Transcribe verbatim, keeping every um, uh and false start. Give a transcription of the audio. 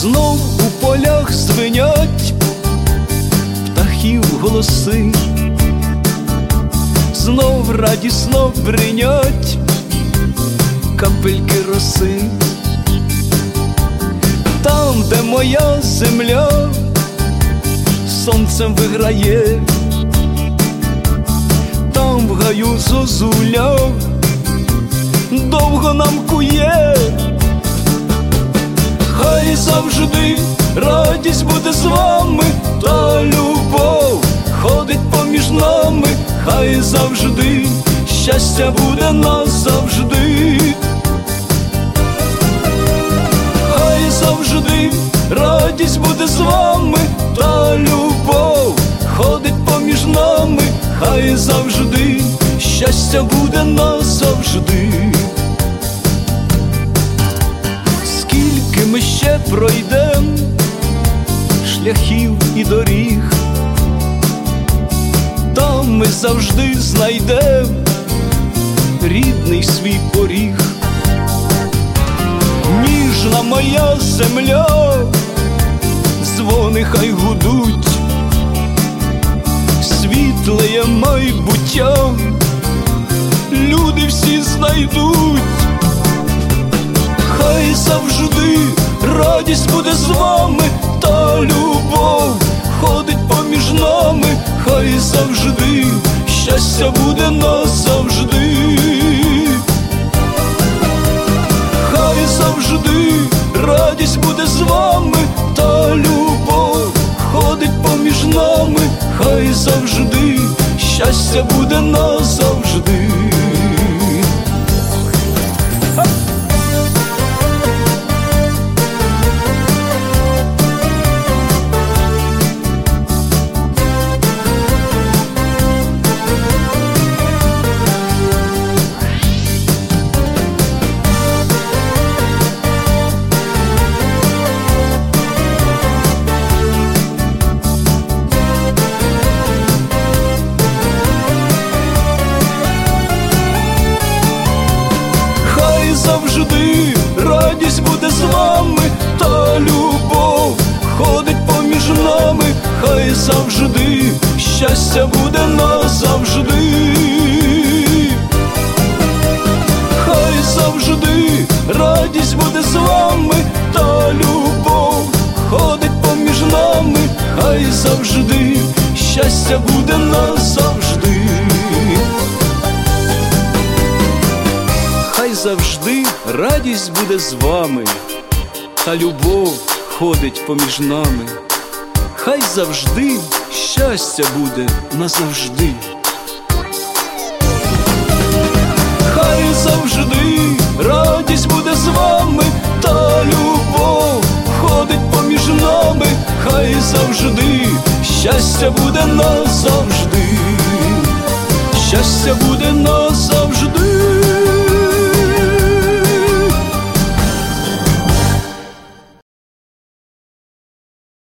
Знов у полях звенять птахів голоси, знов радісно бринять капельки роси. Там, де моя земля сонцем виграє, там в гаю зозуля довго нам кує. Хай завжди радість буде з вами, та любов ходить поміж нами. Хай завжди щастя буде назавжди. Хай завжди радість буде з вами, та любов ходить поміж нами. Хай завжди щастя буде назавжди. Скільки ми ще пройдем шляхів і доріг, там ми завжди знайдем рідний свій поріг. Ніжна моя земля, дзвони хай гудуть, світлеє майбуття люди всі знайдуть. Хай завжди радість буде з вами, та любов ходить поміж нами. Хай завжди щастя буде назавжди. Хай завжди радість буде з вами, та любов ходить поміж нами. Хай завжди щастя буде назавжди. Завжди радість буде з вами, та любов ходить поміж нами. Хай завжди щастя буде назавжди. Хай завжди радість буде з вами, та любов ходить поміж нами. Хай завжди щастя буде назавжди. Хай завжди радість буде з вами, та любов ходить поміж нами. Хай завжди щастя буде назавжди. Хай завжди радість буде з вами, та любов ходить поміж нами. Хай завжди щастя буде назавжди. Щастя буде назавжди.